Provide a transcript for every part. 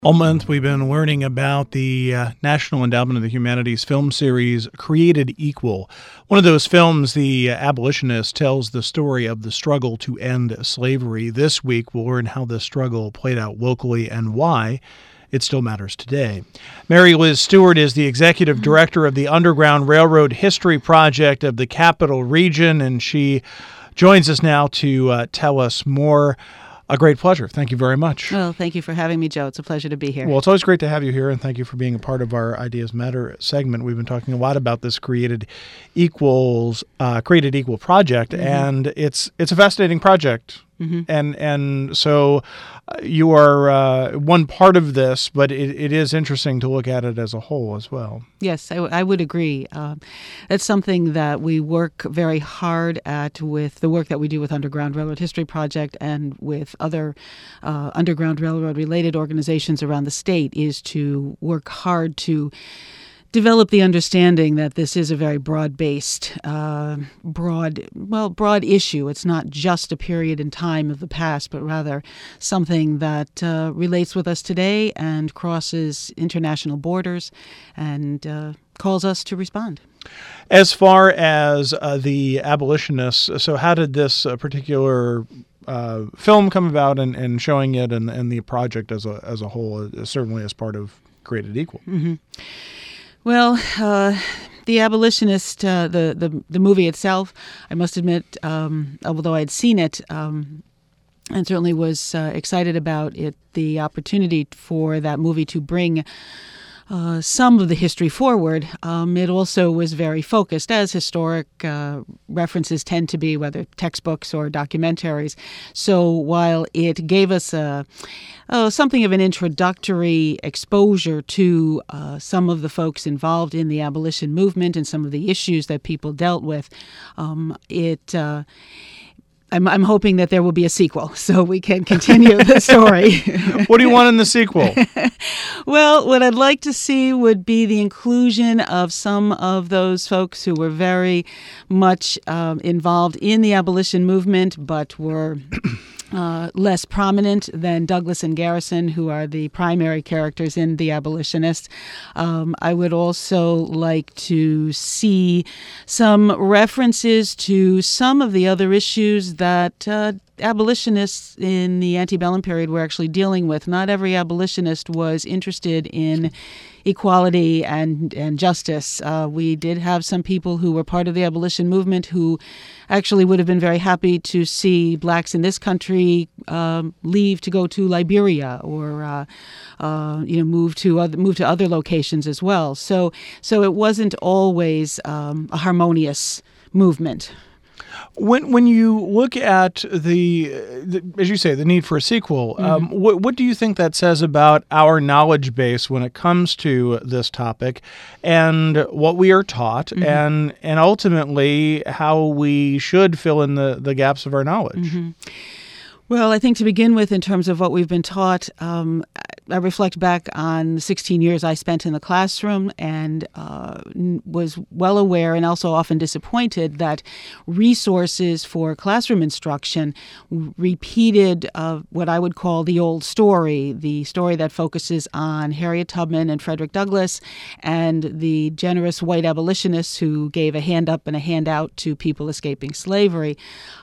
All month, we've been learning about the National Endowment of the Humanities film series, Created Equal. One of those films, The Abolitionist, tells the story of the struggle to end slavery. This week, we'll learn how this struggle played out locally and why it still matters today. Mary Liz Stewart is the executive director of the Underground Railroad History Project of the Capital Region, and she joins us now to tell us more. A great pleasure. Thank you very much. Well, thank you for having me, Joe. It's a pleasure to be here. Well, it's always great to have you here, and thank you for being a part of our Ideas Matter segment. We've been talking a lot about this Created Equal project, and it's a fascinating project. And so you are one part of this, but it is interesting to look at it as a whole as well. Yes, I would agree. That's something that we work very hard at with the work that we do with Underground Railroad History Project and with other Underground Railroad-related organizations around the state, is to work hard to develop the understanding that this is a very broad-based, broad issue. It's not just a period in time of the past, but rather something that relates with us today and crosses international borders and calls us to respond. As far as the abolitionists, so how did this particular film come about, and showing it and the project as a whole, certainly as part of Created Equal? Mm-hmm. Well, The Abolitionist, the movie itself, I must admit, although I had seen it and certainly was excited about it, the opportunity for that movie to bring some of the history forward, it also was very focused, as historic references tend to be, whether textbooks or documentaries. So while it gave us something of an introductory exposure to some of the folks involved in the abolition movement and some of the issues that people dealt with, I'm hoping that there will be a sequel so we can continue the story. What do you want in the sequel? Well, what I'd like to see would be the inclusion of some of those folks who were very much involved in the abolition movement but were less prominent than Douglass and Garrison, who are the primary characters in The Abolitionist. I would also like to see some references to some of the other issues that abolitionists in the antebellum period were actually dealing with. Not every abolitionist was interested in equality and justice. We did have some people who were part of the abolition movement who actually would have been very happy to see blacks in this country leave to go to Liberia or move to other locations as well. So it wasn't always a harmonious movement. When you look at the as you say, the need for a sequel, what do you think that says about our knowledge base when it comes to this topic, and what we are taught, and ultimately how we should fill in the gaps of our knowledge? Well, I think to begin with, in terms of what we've been taught, I reflect back on the 16 years I spent in the classroom and was well aware and also often disappointed that resources for classroom instruction repeated what I would call the old story, the story that focuses on Harriet Tubman and Frederick Douglass and the generous white abolitionists who gave a hand up and a hand out to people escaping slavery.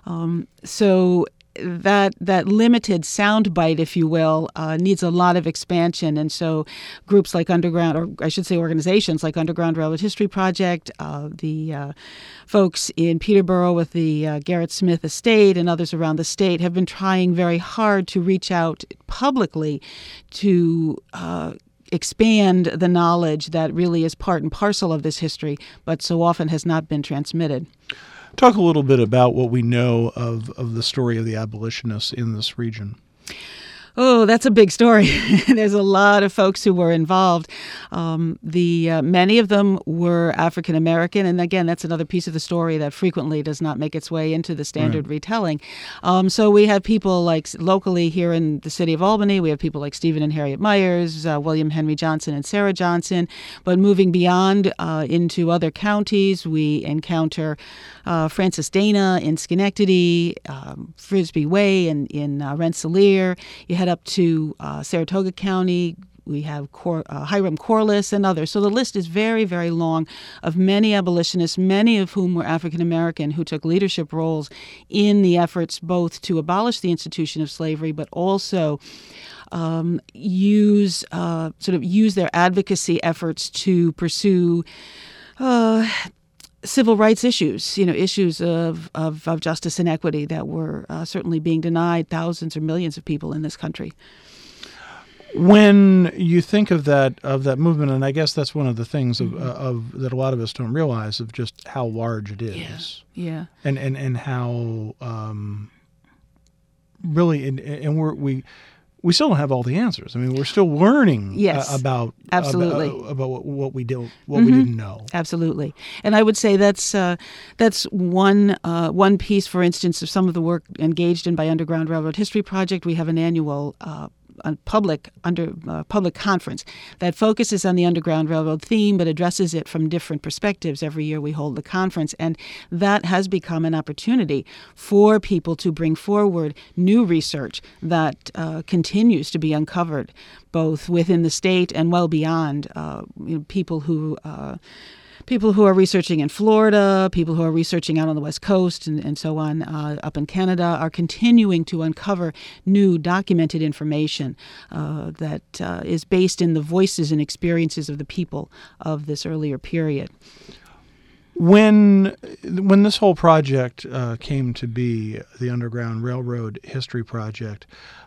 So that limited soundbite, if you will, needs a lot of expansion. And so groups like organizations like Underground Railroad History Project, the folks in Peterborough with the Garrett Smith Estate and others around the state have been trying very hard to reach out publicly to expand the knowledge that really is part and parcel of this history, but so often has not been transmitted. Talk a little bit about what we know of the story of the abolitionists in this region. Oh, that's a big story. There's a lot of folks who were involved. Many of them were African American, and again, that's another piece of the story that frequently does not make its way into the standard retelling. So we have people like locally here in the city of Albany. We have people like Stephen and Harriet Myers, William Henry Johnson and Sarah Johnson. But moving beyond into other counties, we encounter Francis Dana in Schenectady, Frisbee Way in Rensselaer. You head up to Saratoga County. We have Hiram Corliss and others. So the list is very, very long of many abolitionists, many of whom were African American, who took leadership roles in the efforts both to abolish the institution of slavery, but also use their advocacy efforts to pursue civil rights issues, issues of justice and equity that were certainly being denied thousands or millions of people in this country. When you think of that movement, and I guess that's one of the things of that a lot of us don't realize of just how large it is, and how really, and we still don't have all the answers. I mean, we're still learning about what we do, what we didn't know. Absolutely, and I would say that's one piece, for instance, of some of the work engaged in by Underground Railroad History Project. We have an annual public conference that focuses on the Underground Railroad theme, but addresses it from different perspectives. Every year we hold the conference, and that has become an opportunity for people to bring forward new research that continues to be uncovered, both within the state and well beyond. People who are researching in Florida, people who are researching out on the West Coast and so on, up in Canada, are continuing to uncover new documented information that is based in the voices and experiences of the people of this earlier period. When this whole project came to be, the Underground Railroad History Project,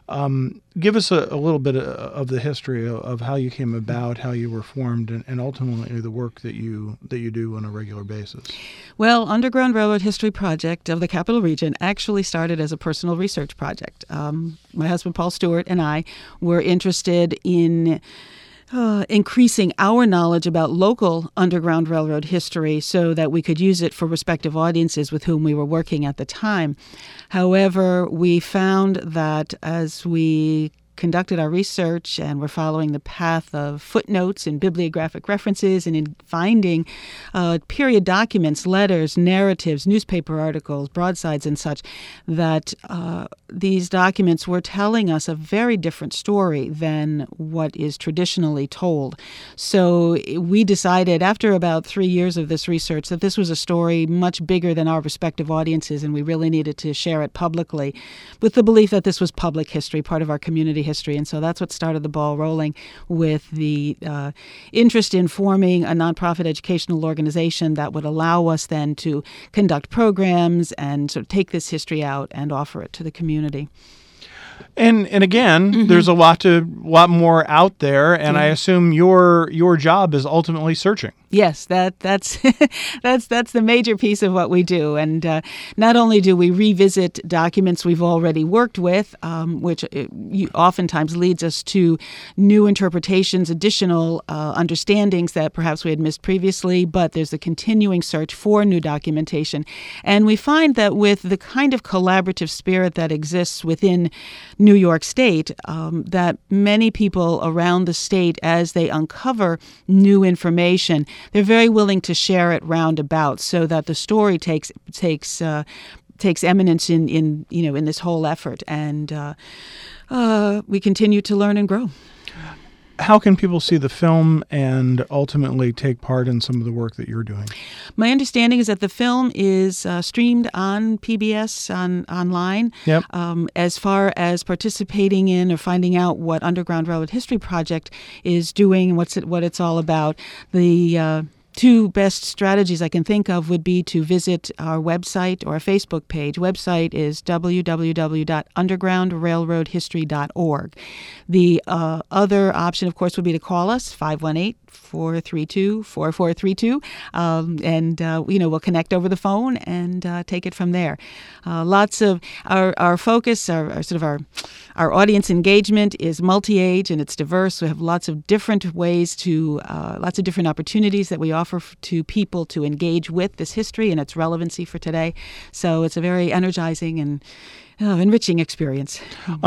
give us a little bit of the history of how you came about, how you were formed, and ultimately the work that you do on a regular basis. Well, Underground Railroad History Project of the Capital Region actually started as a personal research project. My husband, Paul Stewart, and I were interested in increasing our knowledge about local Underground Railroad history so that we could use it for respective audiences with whom we were working at the time. However, we found that as we conducted our research and were following the path of footnotes and bibliographic references and in finding period documents, letters, narratives, newspaper articles, broadsides and such, that these documents were telling us a very different story than what is traditionally told. So we decided after about 3 years of this research that this was a story much bigger than our respective audiences, and we really needed to share it publicly with the belief that this was public history, part of our community history. And so that's what started the ball rolling with the interest in forming a nonprofit educational organization that would allow us then to conduct programs and sort of take this history out and offer it to the community. And again, there's a lot more out there, and I assume your job is ultimately searching. Yes, that's the major piece of what we do. And not only do we revisit documents we've already worked with, which oftentimes leads us to new interpretations, additional understandings that perhaps we had missed previously, but there's a continuing search for new documentation. And we find that with the kind of collaborative spirit that exists within New York State, that many people around the state, as they uncover new information, they're very willing to share it roundabout so that the story takes eminence in this whole effort, and we continue to learn and grow. How can people see the film and ultimately take part in some of the work that you're doing? My understanding is that the film is streamed on PBS online. Yep. As far as participating in or finding out what Underground Railroad History Project is doing, what it's all about, the two best strategies I can think of would be to visit our website or our Facebook page. Website is www.undergroundrailroadhistory.org. The other option, of course, would be to call us, 518-432-4432, and we'll connect over the phone and take it from there. Lots of our focus, our audience engagement is multi-age and it's diverse. We have lots of different ways lots of different opportunities that we offer to people to engage with this history and its relevancy for today. So it's a very energizing and enriching experience.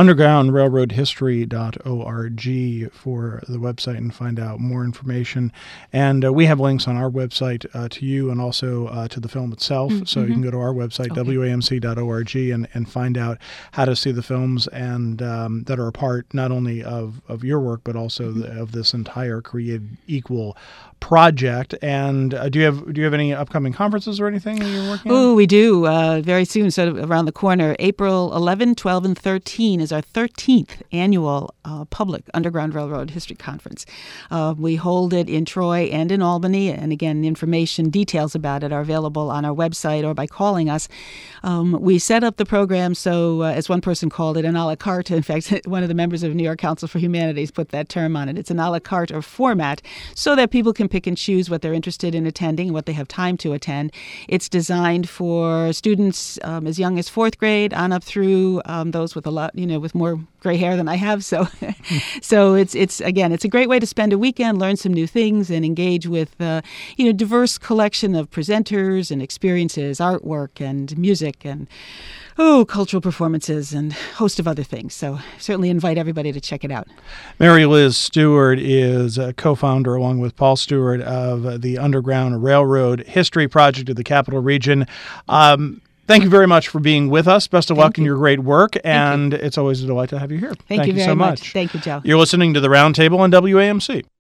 UndergroundRailroadHistory.org for the website and find out more information. And we have links on our website to you and also to the film itself. So you can go to our website, wamc.org, and find out how to see the films and that are a part not only of your work, but also of this entire Created Equal project. And do you have any upcoming conferences or anything that you're working on? Oh, we do. Very soon, sort of around the corner. April 11, 12, and 13 is our 13th annual public Underground Railroad History Conference. We hold it in Troy and in Albany. And again, details about it are available on our website or by calling us. We set up the program so, as one person called it, an a la carte. In fact, one of the members of New York Council for Humanities put that term on it. It's an a la carte or format so that people can pick and choose what they're interested in attending and what they have time to attend. It's designed for students as young as fourth grade on up through those with a lot, with more gray hair than I have. So, so it's a great way to spend a weekend, learn some new things, and engage with diverse collection of presenters and experiences, artwork and music and cultural performances and a host of other things. So certainly invite everybody to check it out. Mary Liz Stewart is a co-founder, along with Paul Stewart, of the Underground Railroad History Project of the Capital Region. Thank you very much for being with us. Best of luck in your great work, and it's always a delight to have you here. Thank you very so much. Thank you, Joe. You're listening to The Roundtable on WAMC.